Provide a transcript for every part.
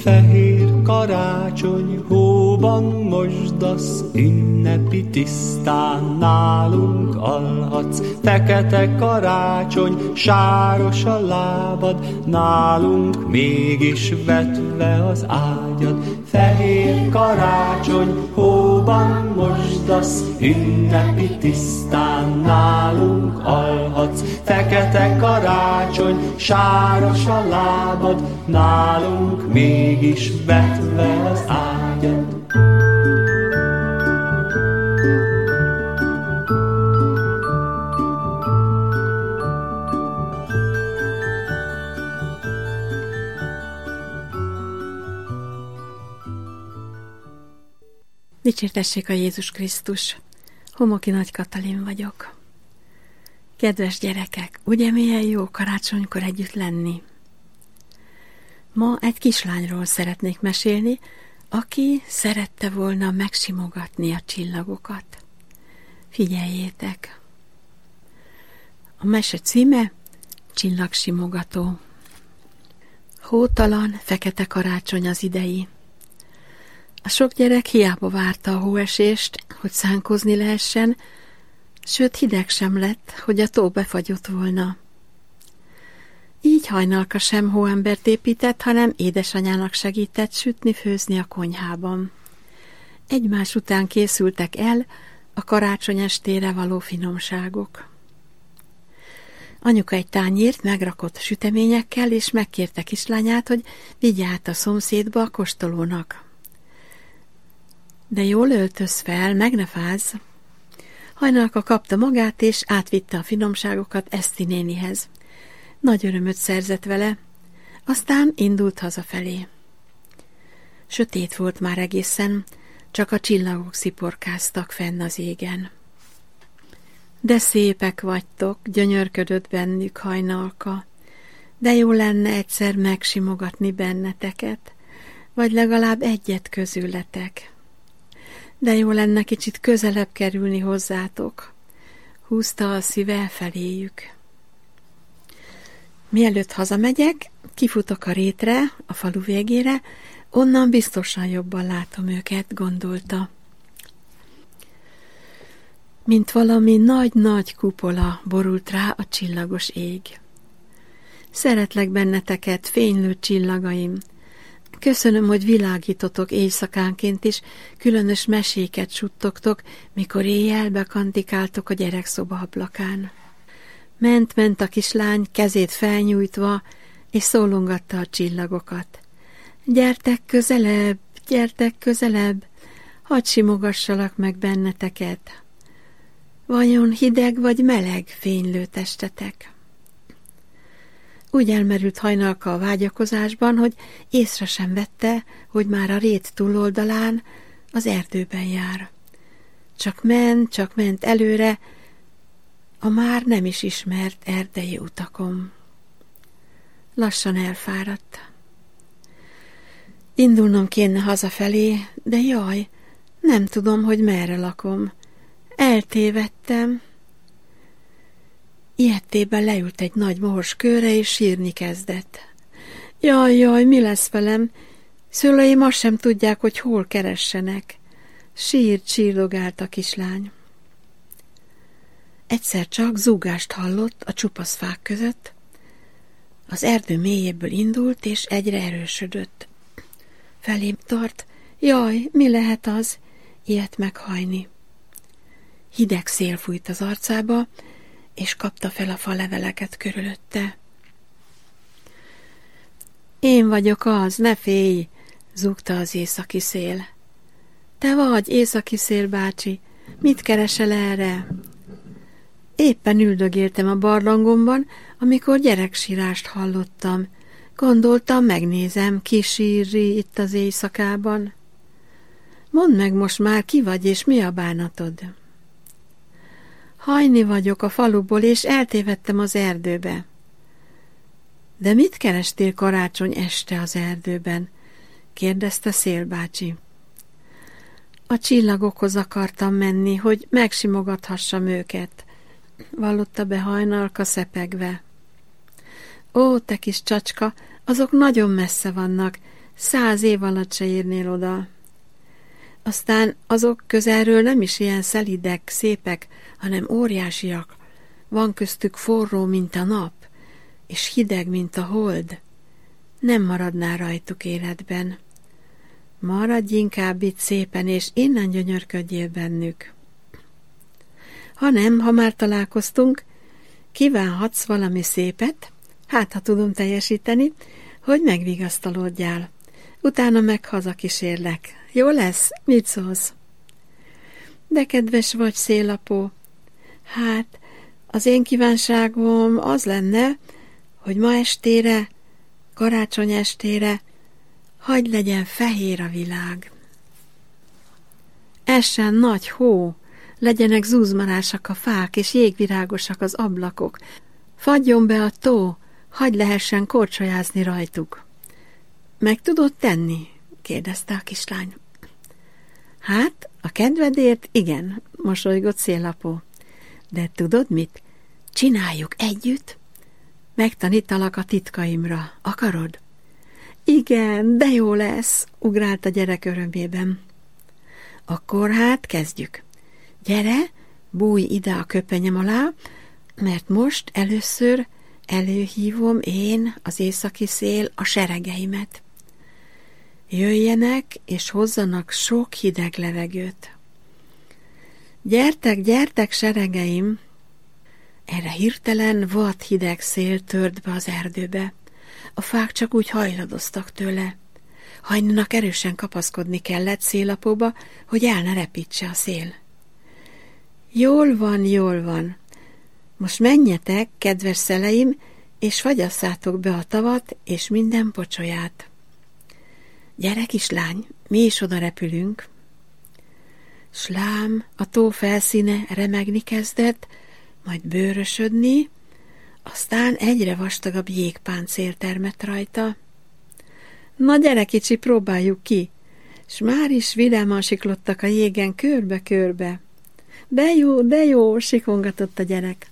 fehér karácsony, hóban mosdasz, ünnepi tisztán nálunk alhatsz. Fekete karácsony, sáros a lábad, nálunk mégis vetve az ágyad. Fehér karácsony, hóban mosdasz, ünnepi tisztán nálunk alhatsz. Fekete karácsony, sáros a lábad, nálunk mégis vetve az ágyad. Dicsértessék a Jézus Krisztus! Homoki Nagy Katalin vagyok. Kedves gyerekek, ugye milyen jó karácsonykor együtt lenni? Ma egy kislányról szeretnék mesélni, aki szerette volna megsimogatni a csillagokat. Figyeljétek! A mese címe Csillagsimogató. Hótalan, fekete karácsony az idei. A sok gyerek hiába várta a hóesést, hogy szánkozni lehessen, sőt hideg sem lett, hogy a tó befagyott volna. Így Hajnalka sem hóembert épített, hanem édesanyának segített sütni-főzni a konyhában. Egymás után készültek el a karácsony estére való finomságok. Anyuka egy tányért megrakott süteményekkel, és megkérte kislányát, hogy vigye át a szomszédba a kóstolónak. De jól öltöz fel, meg ne fázz. Hajnalka kapta magát, és átvitte a finomságokat Eszti nénihez. Nagy örömöt szerzett vele, aztán indult hazafelé. Sötét volt már egészen, csak a csillagok sziporkáztak fenn az égen. De szépek vagytok, gyönyörködött bennük Hajnalka. De jó lenne egyszer megsimogatni benneteket, vagy legalább egyet közületek. De jó lenne kicsit közelebb kerülni hozzátok. Húzta a szíve feléjük. Mielőtt hazamegyek, kifutok a rétre, a falu végére, onnan biztosan jobban látom őket, gondolta. Mint valami nagy-nagy kupola borult rá a csillagos ég. Szeretlek benneteket, fénylő csillagaim. Köszönöm, hogy világítotok éjszakánként is, különös meséket suttogtok, mikor éjjel bekantikáltok a gyerekszoba ablakán. Ment a kislány, kezét felnyújtva, és szólongatta a csillagokat. Gyertek közelebb, hadd simogassalak meg benneteket. Vajon hideg vagy meleg fénylő testetek? Úgy elmerült Hajnalka a vágyakozásban, hogy észre sem vette, hogy már a rét túloldalán az erdőben jár. Csak ment előre a már nem is ismert erdei utakon. Lassan elfáradt. Indulnom kéne hazafelé, de jaj, nem tudom, hogy merre lakom. Eltévedtem. Ilyettében leült egy nagy mohos kőre, és sírni kezdett. Jaj, mi lesz velem? Szüleim azt sem tudják, hogy hol keressenek. Sírdogált a kislány. Egyszer csak zúgást hallott a csupasz fák között. Az erdő mélyéből indult, és egyre erősödött. Felém tart. Jaj, mi lehet az? Ilyet meghajni. Hideg szél fújt az arcába, és kapta fel a faleveleket körülötte. Én vagyok az, ne félj, zúgta az északi szél. Te vagy, északi szél bácsi, mit keresel erre? Éppen üldögéltem a barlangomban, amikor gyereksírást hallottam. Gondoltam, megnézem, ki sírri itt az éjszakában. Mondd meg most már, ki vagy, és mi a bánatod? Hajni vagyok a faluból, és eltévedtem az erdőbe. De mit kerestél karácsony este az erdőben? Kérdezte Szélbácsi. A csillagokhoz akartam menni, hogy megsimogathassam őket, vallotta be Hajnalka szepegve. Ó, te kis csacska, azok nagyon messze vannak, 100 év alatt se érnél oda. Aztán azok közelről nem is ilyen szelidek, szépek, hanem óriásiak. Van köztük forró, mint a nap, és hideg, mint a hold. Nem maradnál rajtuk életben. Maradj inkább itt szépen, és innen gyönyörködjél bennük. Ha már találkoztunk, kívánhatsz valami szépet, hát ha tudom teljesíteni, hogy megvigasztalódjál. Utána meg hazakísérlek. Jó lesz? Mit szólsz? De kedves vagy, szélapó. Hát, az én kívánságom az lenne, hogy ma estére, karácsony estére, hadd legyen fehér a világ. Essen nagy hó, legyenek zúzmarásak a fák, és jégvirágosak az ablakok. Fagyjon be a tó, hadd lehessen korcsolyázni rajtuk. Meg tudod tenni? Kérdezte a kislány. Hát, a kedvedért igen, mosolygott Szélapó. De tudod mit? Csináljuk együtt? Megtanítalak a titkaimra. Akarod? Igen, de jó lesz, ugrált a gyerek örömében. Akkor hát kezdjük. Gyere, bújj ide a köpenyem alá, mert most először előhívom én, az északi szél, a seregeimet. Jöjjenek, és hozzanak sok hideg levegőt. Gyertek, gyertek, seregeim! Erre hirtelen vad hideg szél tört be az erdőbe. A fák csak úgy hajladoztak tőle. Hajninak erősen kapaszkodni kellett Szélapóba, hogy el ne repítse a szél. Jól van, jól van. Most menjetek, kedves szeleim, és fagyasszátok be a tavat és minden pocsolyát. Gyere, kislány, mi is oda repülünk. Slám, a tó felszíne remegni kezdett, majd bőrösödni, aztán egyre vastagabb jégpáncél termett rajta. Na gyere, kicsi, próbáljuk ki, s már is vidáman siklottak a jégen körbe-körbe. De jó, sikongatott a gyerek.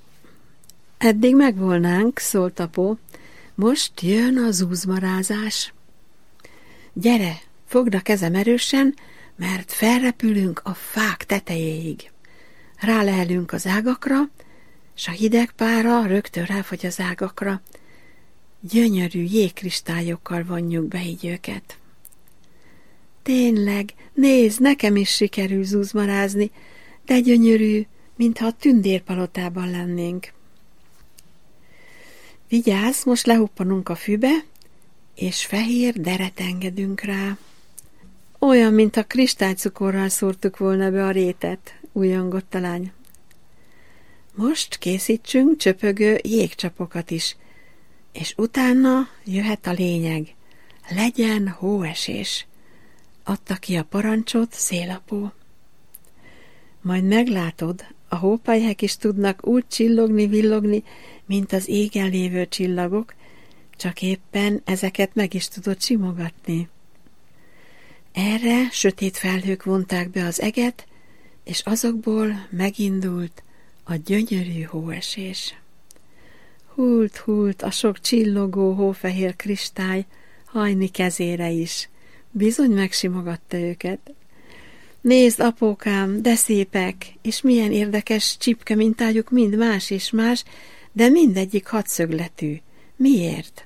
Eddig megvolnánk, szólt apó, most jön a zúzmarázás. Gyere, fogd a kezem erősen, mert felrepülünk a fák tetejéig. Rálehelünk az ágakra, s a hideg pára rögtön ráfogy az ágakra. Gyönyörű jégkristályokkal vonjuk be így őket. Tényleg, nézd, nekem is sikerül zúzmarázni, de gyönyörű, mintha a tündérpalotában lennénk. Vigyázz, most lehuppanunk a fűbe, és fehér deret engedünk rá. Olyan, mint a kristálycukorral szórtuk volna be a rétet, újongott a lány. Most készítsünk csöpögő jégcsapokat is, és utána jöhet a lényeg. Legyen hóesés, adta ki a parancsot Szélapó. Majd meglátod, a hópelyhek is tudnak úgy csillogni-villogni, mint az égen lévő csillagok, csak éppen ezeket meg is tudod simogatni. Erre sötét felhők vonták be az eget, és azokból megindult a gyönyörű hóesés. Hult a sok csillogó hófehér kristály Hajni kezére is. Bizony megsimogatta őket. Nézd, apókám, de szépek, és milyen érdekes csipke mintájuk mind más és más, de mindegyik hatszögletű. Miért?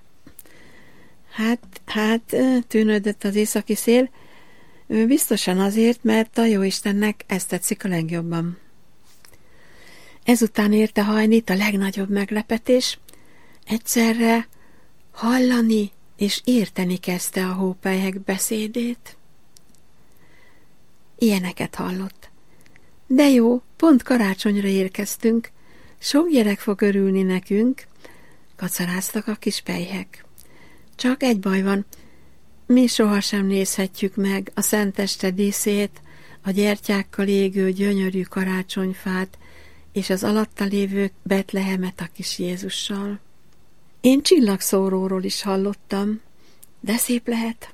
Hát, tűnődött az északi szél, biztosan azért, mert a jóistennek ezt tetszik a legjobban. Ezután érte Hajnit a legnagyobb meglepetés, egyszerre hallani és érteni kezdte a hópelyhek beszédét. Ilyeneket hallott. De jó, pont karácsonyra érkeztünk, sok gyerek fog örülni nekünk, kacaráztak a kis pelyhek. Csak egy baj van, mi sohasem nézhetjük meg a szenteste díszét, a gyertyákkal égő gyönyörű karácsonyfát, és az alatta lévő Betlehemet a kis Jézussal. Én csillagszóróról is hallottam, de szép lehet.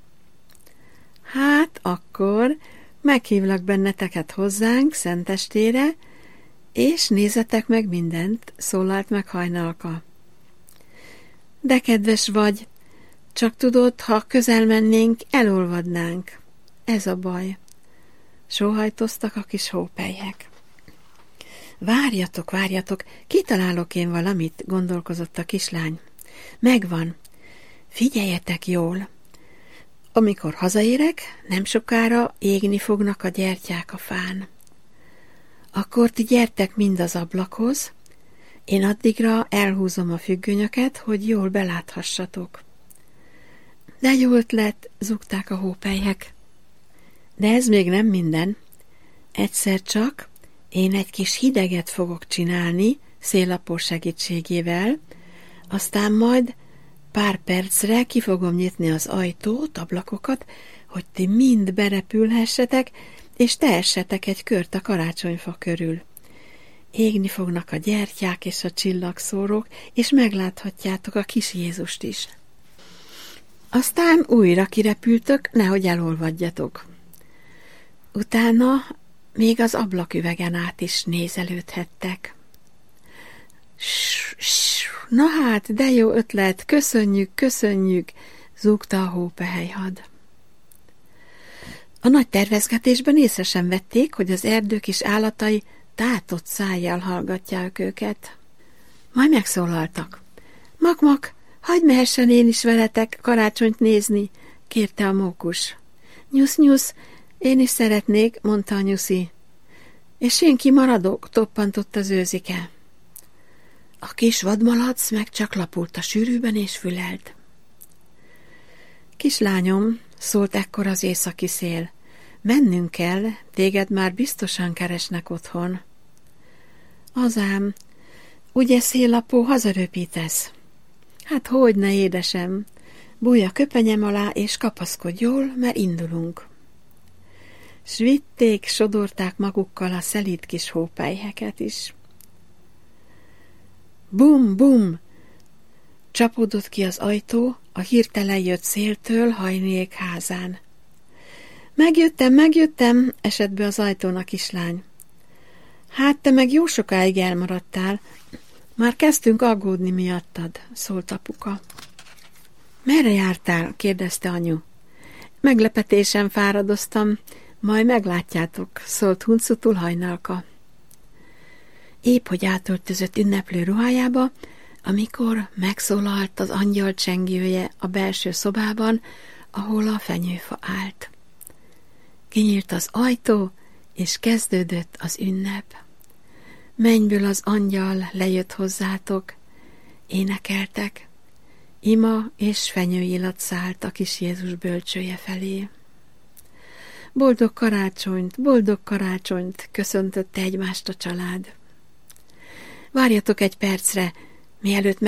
Hát akkor meghívlak benneteket hozzánk szentestére, és nézzetek meg mindent, szólalt meg Hajnalka. De kedves vagy, Csak tudod, ha közel mennénk, elolvadnánk. Ez a baj. Sóhajtoztak a kis hópelyhek. Várjatok, várjatok, kitalálok én valamit, gondolkozott a kislány. Megvan. Figyeljetek jól. Amikor hazaérek, nem sokára égni fognak a gyertyák a fán. Akkor ti gyertek mind az ablakhoz, én addigra elhúzom a függönyöket, hogy jól beláthassatok. De jó ötlet, zúgták a hópelyhek. De ez még nem minden. Egyszer csak én egy kis hideget fogok csinálni széllapó segítségével, aztán majd pár percre ki fogom nyitni az ajtót, ablakokat, hogy ti mind berepülhessetek, és tehessetek egy kört a karácsonyfa körül. Égni fognak a gyertyák és a csillagszórók, és megláthatjátok a kis Jézust is. Aztán újra kirepültök, nehogy elolvadjatok. Utána még az ablaküvegen át is nézelődhettek. Na hát, de jó ötlet, köszönjük, köszönjük, zúgta a hópehelyhad. A nagy tervezgetésben észre sem vették, hogy az erdő kis állatai tátott szájjal hallgatják őket. Majd megszólaltak. Mak-mak, hagyd mehessen én is veletek karácsonyt nézni, kérte a mókus. Nyusz-nyusz, én is szeretnék, mondta a nyuszi. És én kimaradok, toppantott az őzike. A kis vadmalac meg csak lapult a sűrűben és fülelt. Kislányom, szólt ekkor az északi szél, mennünk kell, téged már biztosan keresnek otthon. Azám, ugye széllapó, hazaröpítesz? Hát hogyne, édesem, bújj a köpenyem alá és kapaszkodj jól, mert indulunk. S vitték, sodorták magukkal a szelíd kis hópelyheket is. Bum, bum! Csapódott ki az ajtó a hirtelen jött széltől Hajniék házán. Megjöttem, esett be az ajtón a kislány. Hát te meg jó sokáig elmaradtál, már kezdtünk aggódni miattad, szólt apuka. Merre jártál? kérdezte anyu. Meglepetésen fáradoztam, majd meglátjátok, szólt huncutul Hajnalka. Épp hogy átöltözött ünneplő ruhájába, amikor megszólalt az angyal csengője a belső szobában, ahol a fenyőfa állt. Kinyílt az ajtó, és kezdődött az ünnep. Mennyből az angyal lejött hozzátok, énekeltek, ima és fenyőillat szállt a kis Jézus bölcsője felé. Boldog karácsonyt, köszöntötte egymást a család. Várjatok egy percet, mielőtt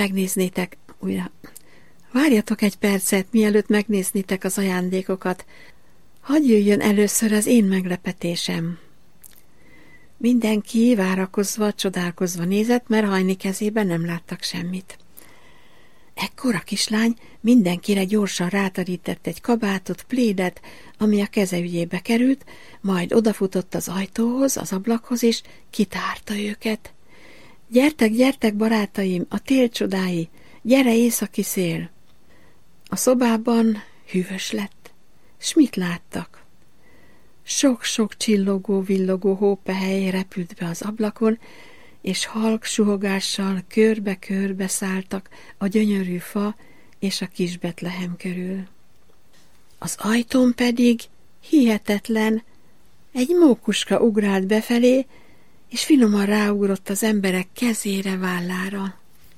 megnéznétek az ajándékokat. Hadd jöjjön először az én meglepetésem. Mindenki várakozva, csodálkozva nézett, mert Hajni kezében nem láttak semmit. Ekkor a kislány mindenkire gyorsan ráterített egy kabátot, plédet, ami a keze ügyébe került, majd odafutott az ajtóhoz, az ablakhoz, és kitárta őket. Gyertek, barátaim, a tél csodái, gyere északi szél! A szobában hűvös lett, s mit láttak? Sok-sok csillogó-villogó hópehely repült be az ablakon, és halk suhogással körbe-körbe szálltak a gyönyörű fa és a kis Betlehem körül. Az ajtón pedig hihetetlen, egy mókuska ugrált befelé, és finoman ráugrott az emberek kezére, vállára.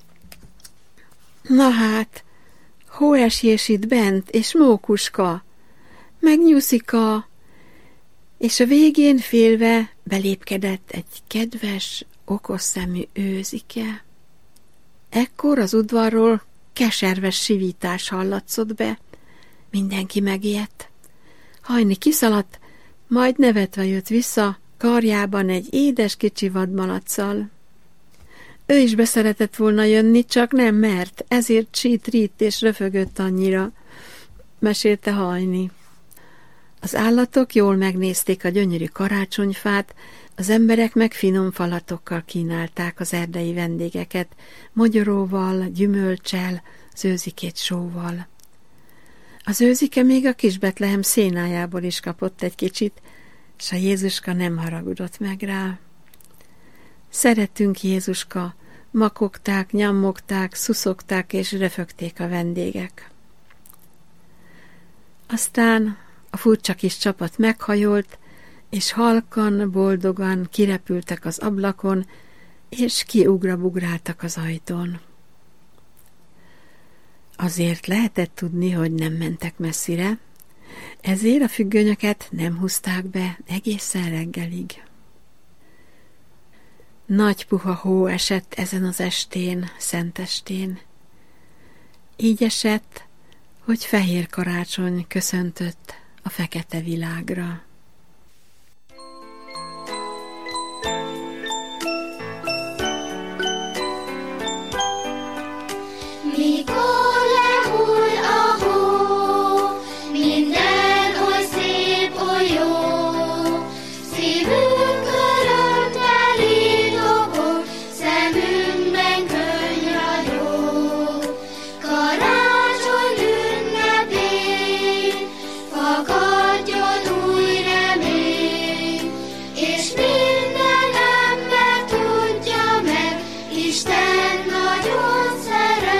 Na hát, hóesés itt bent, és mókuska, meg Nyuszika, és a végén félve belépkedett egy kedves, okos szemű őzike. Ekkor az udvarról keserves sivítás hallatszott be, mindenki megijedt. Hajni kiszaladt, majd nevetve jött vissza, karjában egy édes kicsi vadmalacsal. Ő is beszeretett volna jönni, csak nem mert, ezért csít-rít és röfögött annyira, mesélte Hajni. Az állatok jól megnézték a gyönyörű karácsonyfát, az emberek meg finom falatokkal kínálták az erdei vendégeket, mogyoróval, gyümölccsel, zőzikét sóval. Az őzike még a kis Betlehem szénájából is kapott egy kicsit, s a Jézuska nem haragudott meg rá. Szeretünk, Jézuska, makogták, nyammogták, szuszogták és röfögték a vendégek. Aztán a furcsa kis csapat meghajolt, és halkan, boldogan kirepültek az ablakon, és kiugrabugráltak az ajtón. Azért lehetett tudni, hogy nem mentek messzire, ezért a függönyöket nem húzták be egészen reggelig. Nagy puha hó esett ezen az estén, szentestén. Így esett, hogy fehér karácsony köszöntött a fekete világra. Mikor lehull a hó, minden oly szép, oly jó, szívünk örömmel ridogó, szemünkben könny ragyog. Karácsony ünnepén fakadjon új remény, és minden ember tudja meg, Isten nagyon szeret.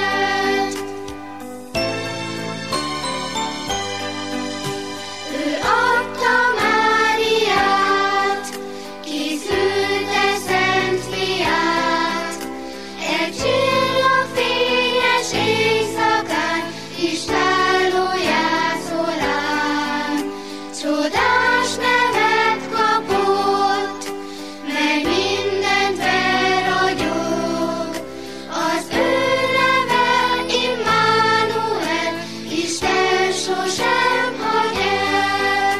Ő adta Máriát, ki szülte Szent Fiát, egy csillagfényes éjszakán, istáló jászolán. Csodás nevet kapott, mely mindent beragyog. Az ő neve Immanuel, Isten sosem hagy el.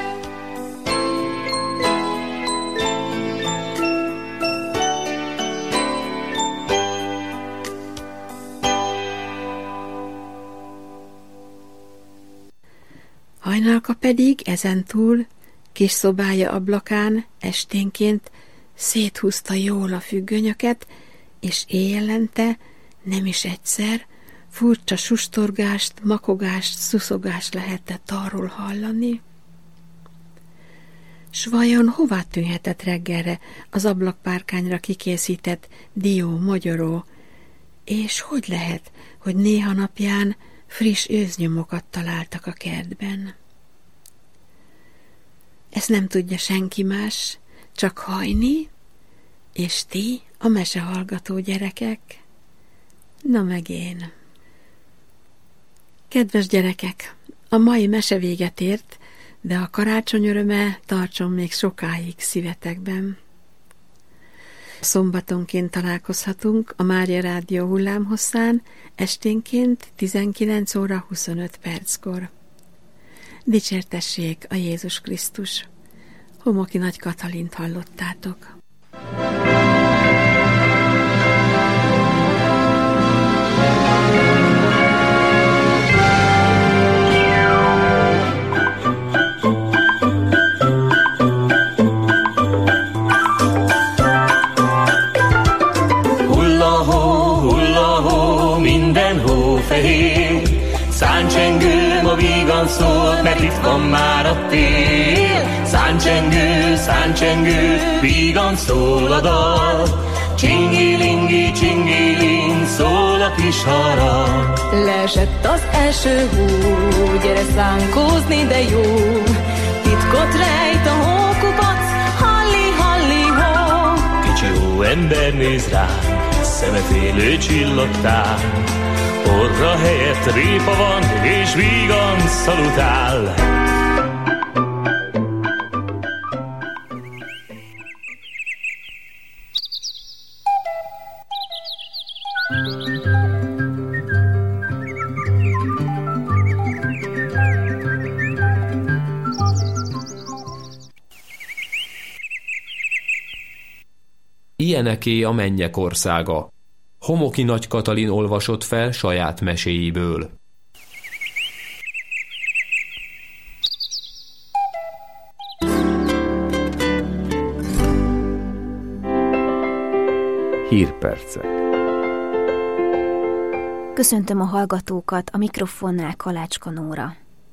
Hajnalka pedig ezentúl kis szobája ablakán esténként széthúzta jól a függönyöket, és éjjelente nem is egyszer furcsa sustorgást, makogást, szuszogást lehetett arról hallani. S vajon hová tűnhetett reggelre az ablakpárkányra kikészített dió, mogyoró, és hogy lehet, hogy néha napján friss őznyomokat találtak a kertben? Ezt nem tudja senki más, csak Hajni, és ti, a mesehallgató gyerekek. Na meg én. Kedves gyerekek, a mai mese véget ért, de a karácsony öröme tartson még sokáig szívetekben. Szombatonként találkozhatunk a Mária Rádió hullámhosszán, esténként 19 óra 25 perckor. Dicsértessék a Jézus Krisztus! Homoki Nagy Katalint hallottátok. Hulla hó, minden hó fehér, száncsengő ma vígan szól, mert itt van már a tél. Száncsengő, vígan szól a dal, csingilingi, csingiling, szól a kis harang. Leesett az első hó, gyere szánkózni, de jó, titkot rejt a hókupac, halli, halli, hó. Kicsi hó ember néz rám, szeme félő csillogtál, orra helyett répa van, és vígan szalutál. Ilyeneké a mennyek országa. Homoki Nagy Katalin olvasott fel saját meséiből. Hírpercek. Köszöntöm a hallgatókat, a mikrofonnál Kalácska Nóra.